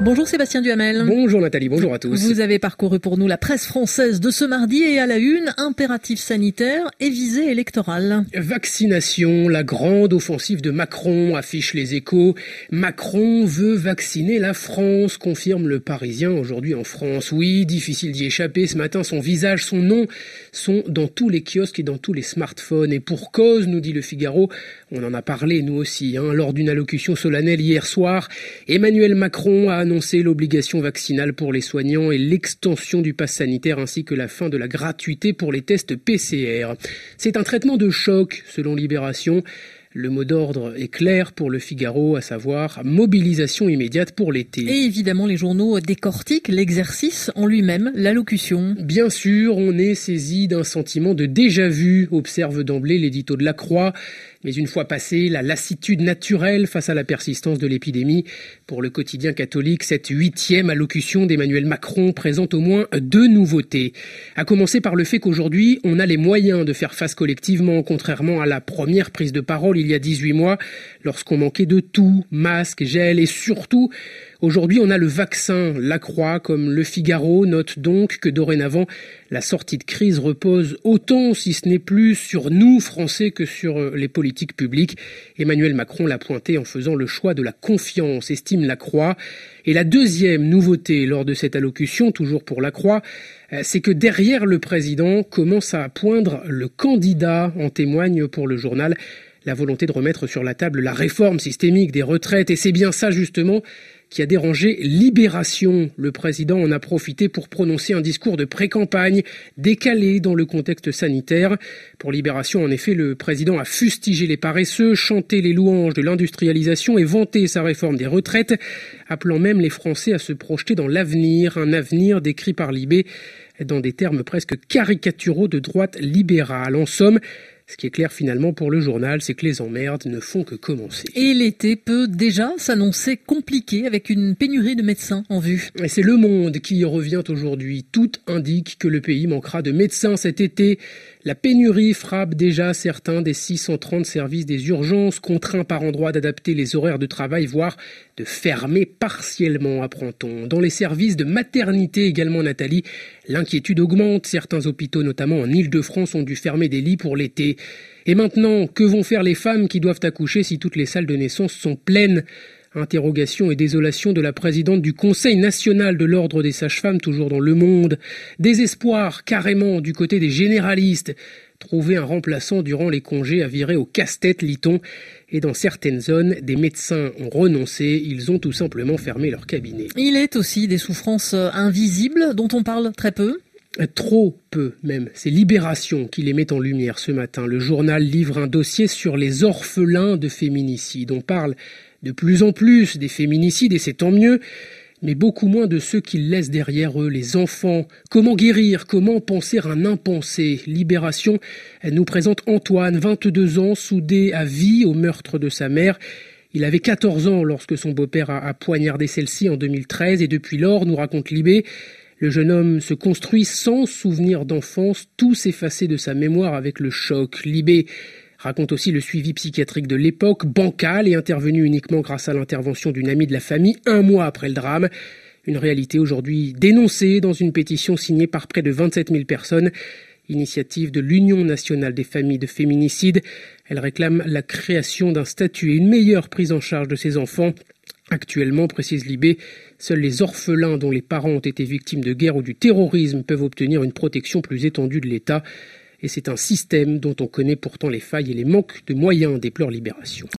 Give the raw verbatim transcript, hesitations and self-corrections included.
Bonjour Sébastien Duhamel. Bonjour Nathalie, bonjour à tous. Vous avez parcouru pour nous la presse française de ce mardi et à la une, impératif sanitaire et visée électorale. Vaccination, la grande offensive de Macron, affiche les Échos. Macron veut vacciner la France, confirme le Parisien aujourd'hui en France. Oui, difficile d'y échapper, ce matin son visage, son nom sont dans tous les kiosques et dans tous les smartphones. Et pour cause, nous dit le Figaro, on en a parlé nous aussi, hein, lors d'une allocution solennelle hier soir, Emmanuel Macron a annoncé l'obligation vaccinale pour les soignants et l'extension du pass sanitaire ainsi que la fin de la gratuité pour les tests P C R. C'est un traitement de choc, selon Libération. Le mot d'ordre est clair pour le Figaro, à savoir mobilisation immédiate pour l'été. Et évidemment, les journaux décortiquent l'exercice en lui-même, l'allocution. Bien sûr, on est saisi d'un sentiment de déjà-vu, observe d'emblée l'édito de La Croix. Mais une fois passée, la lassitude naturelle face à la persistance de l'épidémie. Pour le quotidien catholique, cette huitième allocution d'Emmanuel Macron présente au moins deux nouveautés. À commencer par le fait qu'aujourd'hui, on a les moyens de faire face collectivement, contrairement à la première prise de parole il y a dix-huit mois, lorsqu'on manquait de tout, masques, gel et surtout, aujourd'hui on a le vaccin. La Croix, comme le Figaro, note donc que dorénavant, la sortie de crise repose autant, si ce n'est plus, sur nous, Français, que sur les politiques publiques. Emmanuel Macron l'a pointé en faisant le choix de la confiance, estime La Croix. Et la deuxième nouveauté lors de cette allocution, toujours pour La Croix, c'est que derrière le président commence à poindre le candidat, en témoigne pour le journal la volonté de remettre sur la table la réforme systémique des retraites. Et c'est bien ça, justement, qui a dérangé Libération. Le président en a profité pour prononcer un discours de pré-campagne, décalé dans le contexte sanitaire. Pour Libération, en effet, le président a fustigé les paresseux, chanté les louanges de l'industrialisation et vanté sa réforme des retraites, appelant même les Français à se projeter dans l'avenir, un avenir décrit par Libé dans des termes presque caricaturaux de droite libérale. En somme, ce qui est clair finalement pour le journal, c'est que les emmerdes ne font que commencer. Et l'été peut déjà s'annoncer compliqué avec une pénurie de médecins en vue. Et c'est Le Monde qui y revient aujourd'hui. Tout indique que le pays manquera de médecins cet été. La pénurie frappe déjà certains des six cent trente services des urgences, contraints par endroits d'adapter les horaires de travail, voire de fermer partiellement, apprend-on. Dans les services de maternité également, Nathalie, l'inquiétude augmente. Certains hôpitaux, notamment en Île-de-France, ont dû fermer des lits pour l'été. Et maintenant, que vont faire les femmes qui doivent accoucher si toutes les salles de naissance sont pleines ? Interrogation et désolation de la présidente du Conseil national de l'Ordre des sages-femmes, toujours dans Le Monde. Désespoir carrément du côté des généralistes. Trouver un remplaçant durant les congés a viré au casse-tête, lit-on. Et dans certaines zones, des médecins ont renoncé. Ils ont tout simplement fermé leur cabinet. Il est aussi des souffrances invisibles dont on parle très peu. Trop peu même. C'est Libération qui les met en lumière ce matin. Le journal livre un dossier sur les orphelins de féminicide. On parle de plus en plus des féminicides et c'est tant mieux, mais beaucoup moins de ceux qu'ils laissent derrière eux, les enfants. Comment guérir ? Comment penser un impensé ? Libération nous présente Antoine, vingt-deux ans, soudé à vie au meurtre de sa mère. Il avait quatorze ans lorsque son beau-père a, a poignardé celle-ci en deux mille treize et depuis lors, nous raconte Libé, le jeune homme se construit sans souvenir d'enfance, tous effacés de sa mémoire avec le choc. Libé raconte aussi le suivi psychiatrique de l'époque, bancal et intervenu uniquement grâce à l'intervention d'une amie de la famille un mois après le drame. Une réalité aujourd'hui dénoncée dans une pétition signée par près de vingt-sept mille personnes. Initiative de l'Union nationale des familles de féminicides. Elle réclame la création d'un statut et une meilleure prise en charge de ces enfants. Actuellement, précise Libé, seuls les orphelins dont les parents ont été victimes de guerre ou du terrorisme peuvent obtenir une protection plus étendue de l'État. Et c'est un système dont on connaît pourtant les failles et les manques de moyens, déplore Libération.